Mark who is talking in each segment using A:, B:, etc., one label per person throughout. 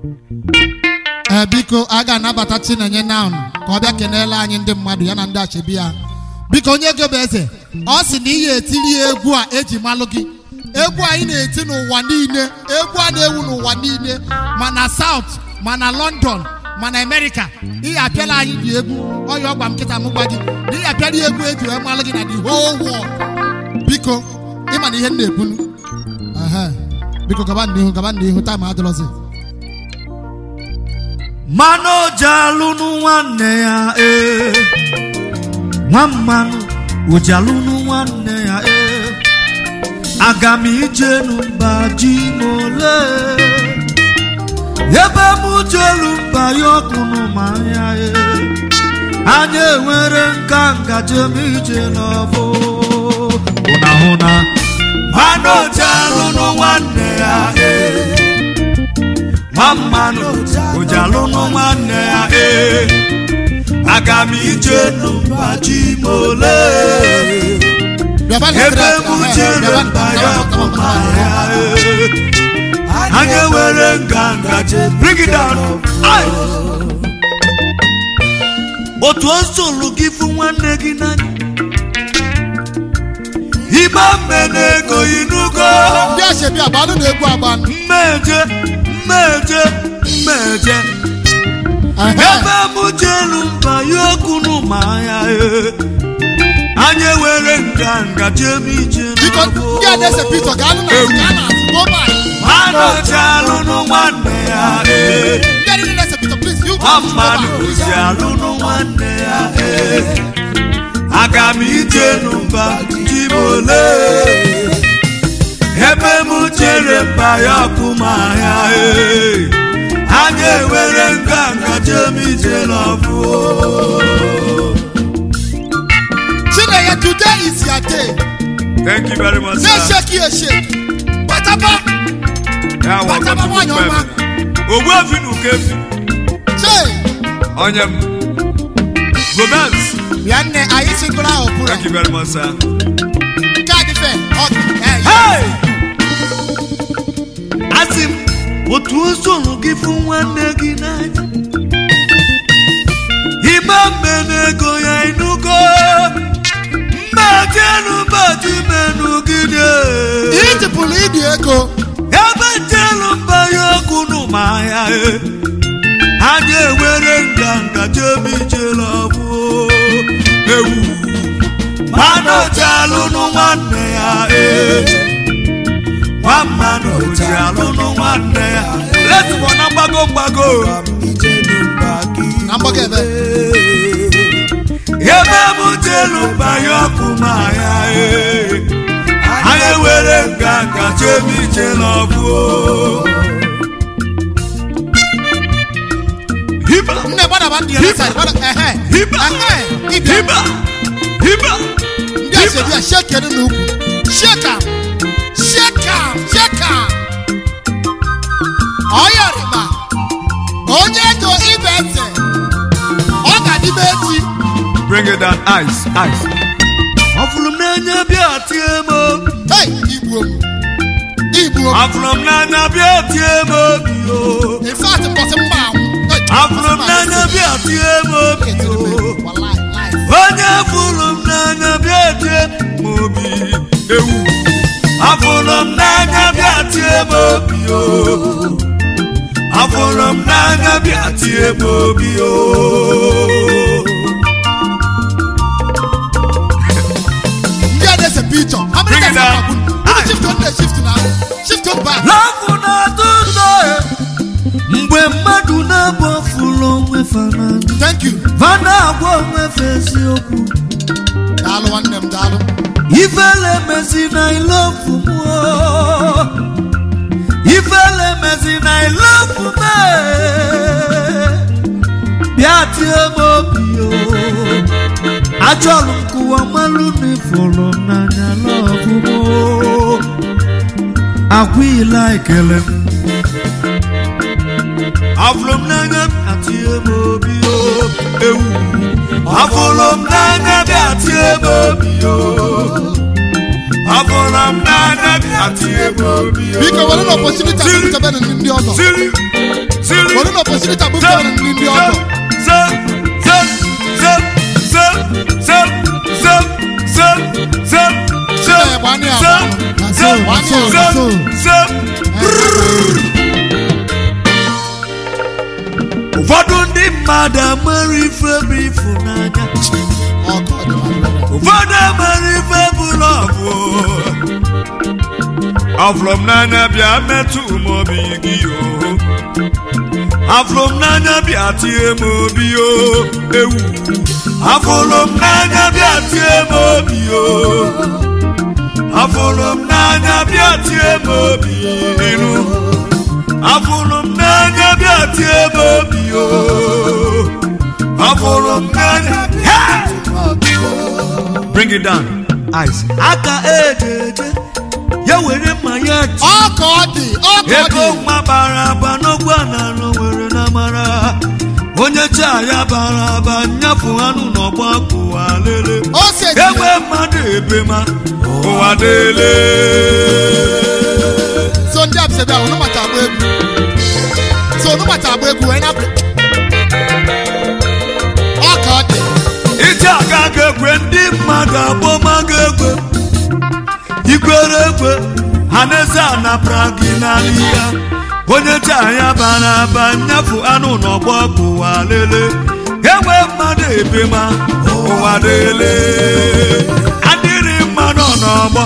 A: Biko aga nabata Chinenye now ka ọ bịa kenela anyị ndị mmadụ ya na ndị achebi ya. Biko onye gebe eze ọ sị na ihe etiri egwu a eji malụ gị. Egwu anyị na-eti n'ụwa niile, egwu a na-ewu n'ụwa niile, ma na South, ma na London, ma na America. Ihe apịala anyị dị egwu ọya ọgba m kịta m gwa gị na ihe apịala egwu eji wee malụ gị na the whole world. Biko ịma na ihe m na-ebunu. Biko gaba n'ihu taa ma adịrọzi.
B: Mano jalunu nwanne ya Nwammanụ ojalunu nwanne ya aga m ije n'ụba ji mole ebe m jelu mba ya ọkụ n'ụmanya anyị enwere nka ngaje m ije n'ọbụ hụna mano jalunu nwanne ya Nwammanụ ojalunu nwanne ya aga m ije n'ụba ji mole ebe m jere mba ya ọkụmanya anyị were nganga je bring it down. Otu osolu gị fụ nwanne gị n'anya ịba mmene ego inugo
A: ndị achebi agbanụ na-egwu agbanụ
B: mmeje ebe m jelu mba ya ọkụ n'ụmanya anyị were nganga jem ije Mano jalunu nwanne ya Nwammanụ ojalunu nwanne ya aga m ije n'ụba ji mole ebe m jere mba ya ọkụmanya anyị ewere nganga jem ije n'ọbụ.
A: Today is your day.
B: Thank you very much.
A: Let's shake you a shake. Patapa. Patapa one your man.
B: Obuafi nukefi.
A: Say.
B: Onyem. Romance.
A: Yanne ayi singular opura.
B: Thank you very much, sir.
A: Kadife. Okay.
B: Hey. Asim. Otu osonu gị fụ nwanne gị n'anya. Ima mmene ego ya inugo. Jenu bati menu gide
A: iti pulidi ego
B: ebe jenu mba yoku n'ụmanya anyị ewere nganga jemi jelabu ewu Mano jalunu nwanne ya Nwammanụ jalunu nwanne ya let's go na mgbago ebe m jelu mba ya ọkụmanya anyị were nganga jem ije n'ọbụ. Hiba
A: ndị asebi a shake n'ukwu shake ọya rịba onye ego ibe eze ọ ga-adịbe echi.
B: Bring it down, ice. Afulum nanya biatiemo.
A: Hey, Igbo.
B: Afulum nanya biatiemo bio.
A: In fact,
B: afulum nanya biatiemo bio. Onye afulum nanya biatiemo bio. Afulum nanya biatiemo bio. Afulum nanya biatiemo bio.
A: There's a picture. How many times have you shift now? Shift on back.
B: Love na tuzo. Mgbe mmadụ na-abụ fulo nwe fana.
A: Thank you.
B: Vana agwọ nwe fesi okwu.
A: Daalụ nwanne m daalụ.
B: Ifele mezi na I love mu. Ifele mezi na I love me. Biati emobio. Achọrọ m kụwa mmalụ n'ifolo n'anya love mo. Agwila ekele m. Afụlụ m n'anya ati emobi o ewu. Afụlụ m n'anya ati emobi o. Afụlụ m n'anya ati emobi o.
A: Biko were opportunity to be ndị ọzọ.
B: Siri
A: Wọ́n ní opportunity to move on in the other.
B: Ụfọdụ ndị mmadụ amara ife bụ ịfụnanya. Ụfọdụ amara ife bụ lọvụ. Afụrụ m n'anya bịa metụ m obi gị yoo. Afụrụ m n'anya bịa tie m obi yoo. Ewu. Afụrụ m n'anya bịa tie m obi yoo. Afụrụ m n'anya bịa tie m obi inu. Afụrụ m n'anya bịa tie m obi yoo. Afụrụ m n'anya. Bring it down. Ice. Aka ejeje. Ya were mmanya ji.
A: Ọka ọ dị.
B: Ego nwa bara aba n'ogbu ananụ were na mara. Onye cha ya bara aba nyafu anụ n'ọgba ụwa lele. Ewe mmadụ ebe ma ụwa lele.
A: So ndị abịa bịa ọnụ mata agba egwu. So ọnụ mata agba egwu wee na-apụ. Ọka ọ dị.
B: Ije aga ga-ekwe ndị mmadụ agbọmaga egwe. Ikwere egwe ha na-eze anapụra gị n'ala ya. Onye cha ya bara aba nyafu anụ n'ọgbọ ụwa lele. Ewe mmadụ ebe ma ụwa lele. Adịrị mma nọ n'ọgbọ.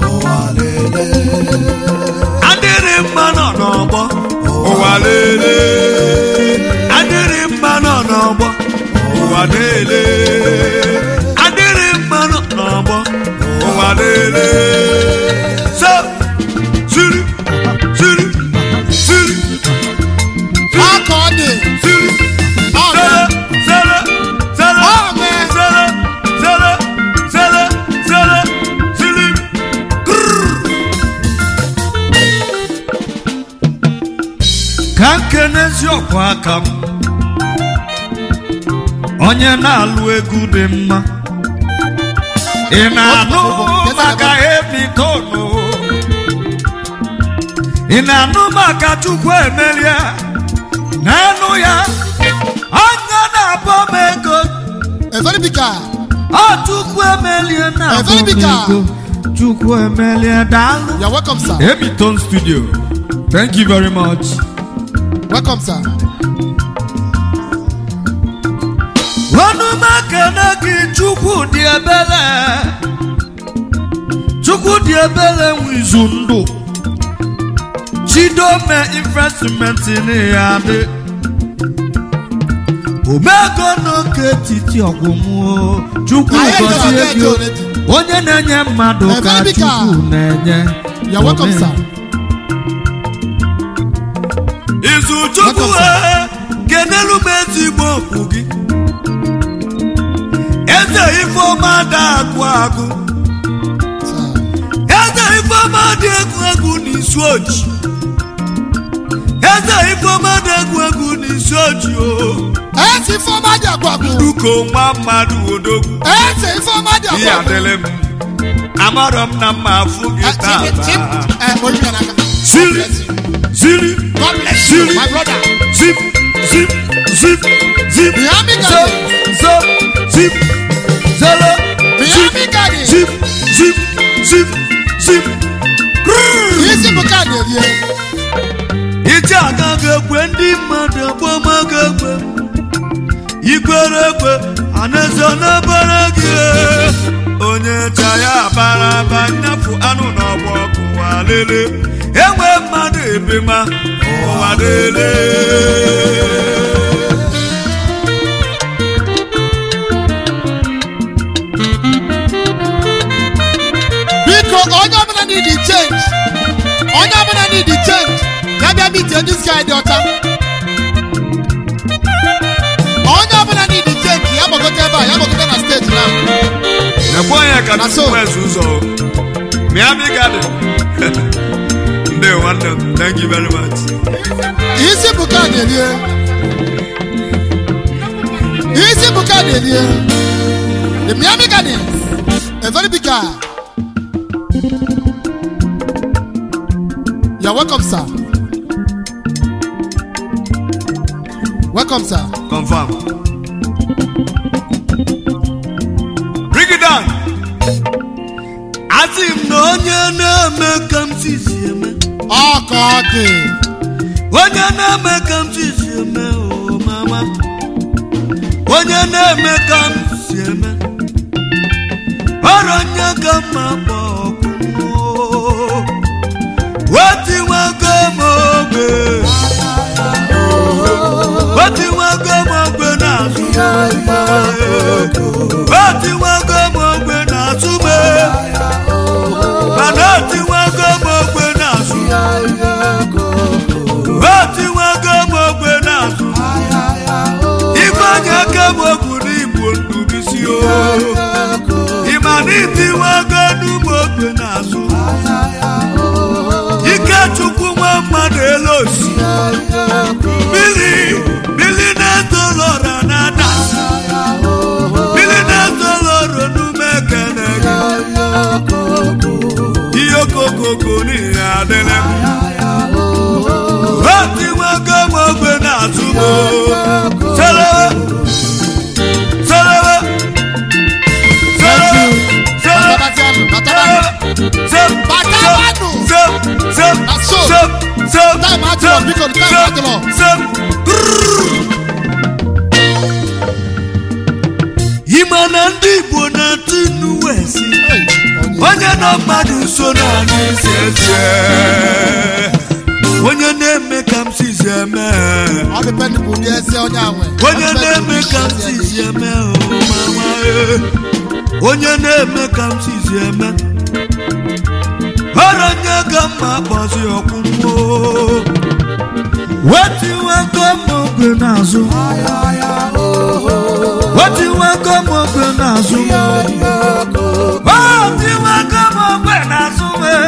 B: Adịrị mma nọ n'ọgbọ ụwa lele. Adịrị mma nọ n'ọgbọ ụwa lele. Adịrị mma nọ n'ọgbọ ụwa lele. So, siri, siri, siri.
A: Ọka ọ dị.
B: Siri.
A: Ọka.
B: Sere, sere,
A: Ọme.
B: sere, sere, sere, sere, siri. Ka nkene eziokwu aka m. Onye na-alụ egwu dị mma. Ị na-anụ maka Hamilton. Ị na-anụ maka Chukwu emelie. N'enu ya onye na-abọ m ego.
A: Evelibika.
B: Ọ Chukwu emelie na-abọ m ego. Chukwu emelie daalụ.
A: You're welcome, sir.
B: Hamilton Studio. Thank you very much.
A: Welcome, sir.
B: Ọnụ makana gị Chukwu dị ebele. Chukwu dị ebele nwizu ndụ. Chidome investment ya dị. Omego n'oke etiti ọgwụmụ. Chukwu gọzie gị. Onye na-enye mmadụ ka Chukwu na-enye.
A: You're welcome, sir.
B: Izu Chukwu kenelu m ezigbo okwu gị. Eze Ifeọma da agụ agụ. Eze Ifeọma dị egwu egwu n'isi oji. Eze Ifeọma dị egwu egwu n'isi oji o.
A: Eze Ifeọma dị agụ agụ.
B: Nduko nwa mmadụ odogwu.
A: Eze Ifeọma dị agụ agụ.
B: Ihe adịlị m. Amarọ m na mma afụ gị taa. Siri, siri,
A: God bless you,
B: siri,
A: my brother.
B: zip, zip, zip, zip,
A: Miami
B: zip,
A: Garden.
B: zip, zip, zero,
A: Miami Garden.
B: zip, zip, zip, zip.
A: Isi bụ kaadị erie.
B: Ije aga ga-ekwe ndị mmadụ agbamaga egwe. Ikwere egwe anaeze n'ebere gị. Onye cha ya bara aba nyafu anụ n'ọgbọ ụwa lele. Enwe mmadụ ebe ma ụwa lele.
A: Biko onye ọbụla need the change. Onye ọbụla need the change. Ya bịa meet this guy dị ọcha. Onye ọbụla need the change. Ya gbagote ebe a, ya gbagote na stage now.
B: Nekwa onye ka Chukwu ezi ụzọ. Miami Garden. Ndewo nwanne m. Thank you very much.
A: Isi bụ kaadị erie. Isi bụ kaadị erie. The Miami Gardens. A very big car. You're welcome, sir. Welcome, sir.
B: Confirm. Bring it down. Asim no nyana mekam sisieme.
A: Oh God.
B: Onyana mekam sisieme oh mama. Onyana mekam sisieme. Aranya kama bokumo. Wati wakamobe. Wati wakamobe na sume. Wati wakamobe na sume. Manati wakamobe na sume. Wati wakamobe na sume. Ifanya kamobe ni bundu bisio. Imaniti wakamobe na sume. Ikachukuma madelosi. Bili na dolora na das. Bili na dolora numekenege. Iyo koko ni adele. Wati wakamobe na sumo. Salawa. Salawa. Salawa. Imana ndi bona tinu wesi. Onye no madu so na ni sese. Onye na-eme ka m si eme.
A: Ọ depend bụ ndị ese onye anwe.
B: Onye na-eme ka m si eme o mama e. Onye na-eme ka m si eme. Oranye ka m akpọzi ọkwụkwọ. Wati waka mogbe n'azụ. Wati waka mogbe n'azụ. Wati waka mogbe n'azụ.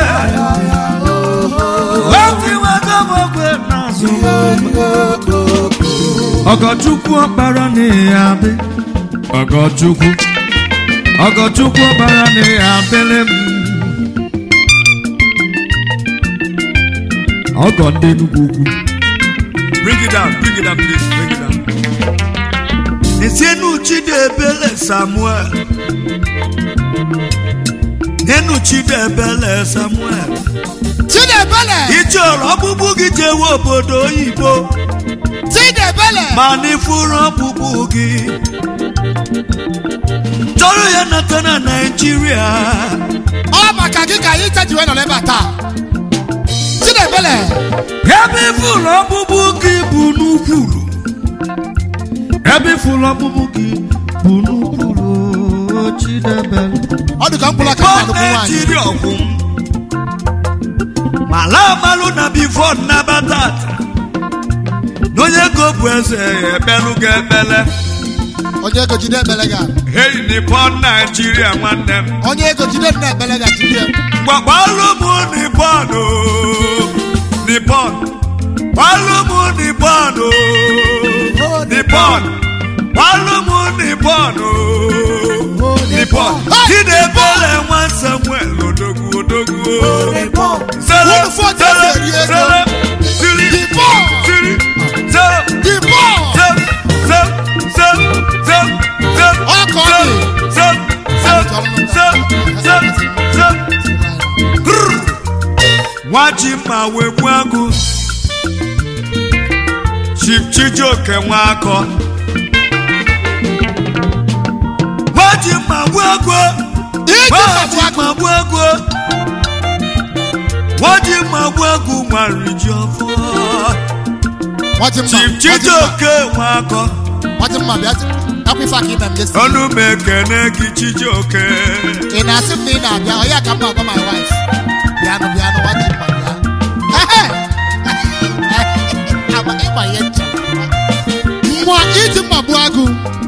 B: Wati waka mogbe n'azụ. Ọgọchukwu ọkpara na-abị. Ọgọchukwu ọkpara na-abịle m. Ọgọ ndị Enugu ukwu. Bring it down, please, bring it down. Nenu Chidebele Samuel.
A: Chidebele.
B: Ichoro ọbụbụ gị jewe obodo oyibo.
A: Chidebele.
B: Mani furu ọbụbụ gị. Chọrọ ya nata na Nigeria.
A: Ọ maka gị ka anyị chajiwe nọ n'ebe a taa. Chidebele.
B: Ebe furu ọbụbụ gị bụ n'ukwuru. Ebe furu ọbụbụ gị bụ n'ukwuru. Chidebele.
A: Ọ dị ka mkpụrụ aka na-adụkwu nwaanyị.
B: Jiri ọgwụ. Mala malụ na bifo nabata. N'onye go bụ eze ebelu ga-ebele.
A: Onye ego jide ebele ga.
B: Hey, Nippon Nigeria nwanne m.
A: Onye ego jide ebele ga jide.
B: Gbagbalụ m Nippon o. Nippon. Gbalụ m Nippon o. Nippon. Gbalụ m Nippon o. Nippon. Chidebele nwa Samuel odogwu.
A: Nippon.
B: Sele. Wachima wegwagu Chief Chijioke Nwako. Wachima wegwagu Marijofo. Chief Chijioke Nwako.
A: Wachima biati.
B: Onu mekene gị Chijioke.
A: Ị na-asị m na ị na-abịa, ọ ya ka mma gwa my wife. Bịanụ Wachima bịa. Ama ịgba ya ncha. Mwa iji mma gbuo agụ.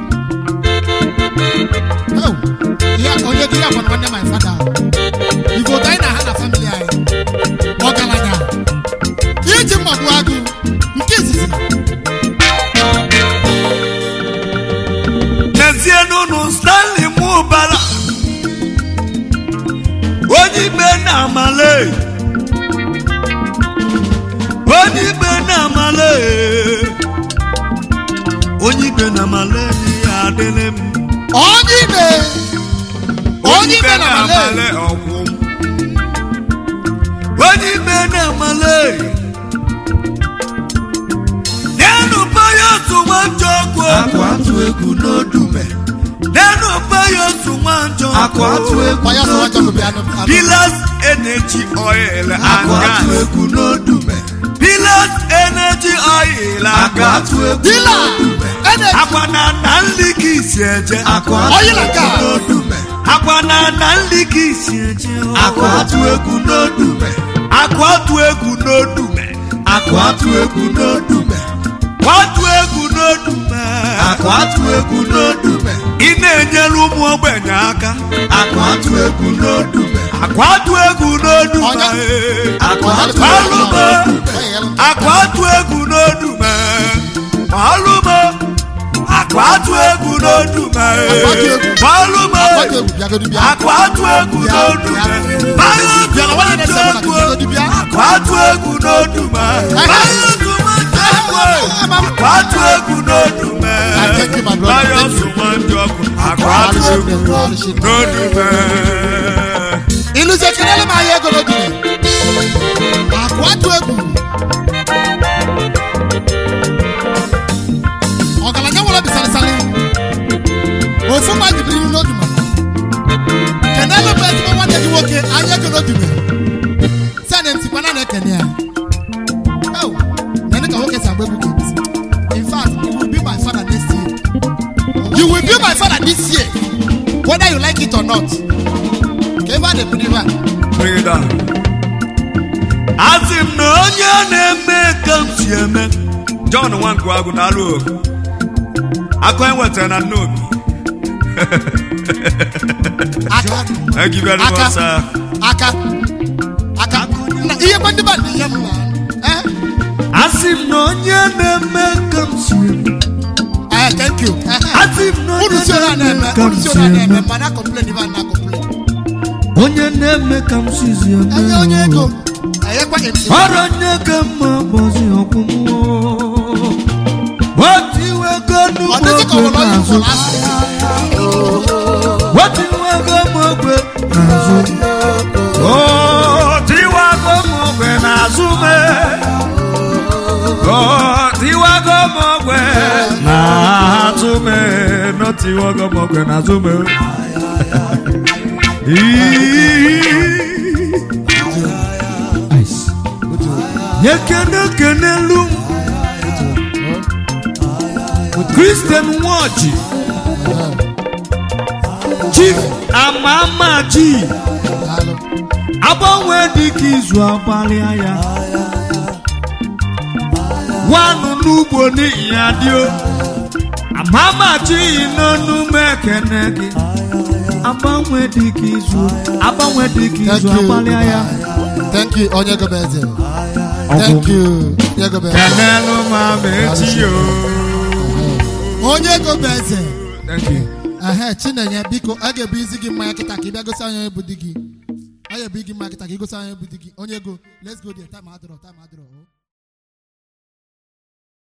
A: Onye gị ya gwa nwanne my father. Igbo ka anyị na ha na family anyị. Ọgaranya. Iji mma gbuo agụ. Nke izizi.
B: N'ụnụ Stanley Mubala. Onyibe na amale. onye ibe na maleni adịlị m
A: onye ibe na male
B: ọkwụ onye ibe na male nenu payo sumanjo akwatu egwu n'odume nenu payo sumanjo akwatu egwu n'odume Pillars Energy Oil akwatu egwu n'odume Pillars Energy Oil akwatu egwu n'odume akwana na nliki isi eje akwatu egwu n'odume akwana na nliki isi eje akwatu egwu n'odume akwatu egwu n'odume akwatu egwu n'odume akwatu egwu n'odume akwatu egwu n'odume ị na-enyere ụmụ ogbenye aka akwatu egwu n'odume akwatu egwu n'odume akwatu egwu n'odume malụme akwatu egwu n'odume malụme akwatu egwu n'odume akwatu egwu n'odume akwatu egwu n'odume bayo sumanjoku akwatu egwu n'odume
A: iluze kenele ma yego n'odume akwatu egwu ọgaranya wala bisalisali ofu ma jibiri n'odume kenele ma ezigbo nwanne gị nwoke anya ego n'odume sani mtikwana na ekene ya in fact, you will be my father next year. You will be my father this year, whether you like it or not. Keva de Priva.
B: Bring it down. As him no name comes here, John 1 Guaguna look. I can't wait and I know. I give you a sir.
A: Aka. You want the band, young man.
B: As if no name comes here.
A: Thank you.
B: As if no name comes here.
A: Man, I complain, even I complain.
B: On your name comes here.
A: I go. I am quite
B: what you were going to do? What you were going to do? Oh, you are going to Azume. Oh, Tiwago Mogwe Nazume, not Tiwago Mogwe Nazume. Yekenelu Christian Watch Chief Amama G Abonwe dikizu abali aya Wanu nubo ni yadio Amama G nonu mekenegi Abonwe dikizu abali aya.
A: Thank you, Onyego Beze. Thank you, Onyego Beze.
B: Kanelo Mametiyo.
A: Onyego Beze.
B: Thank you.
A: Chinenye biko age busy gi maya kita ki bia go sa yan budigi. Aye bigi maya kita ki go sa yan budigi. Onyego, let's go there. Time adro.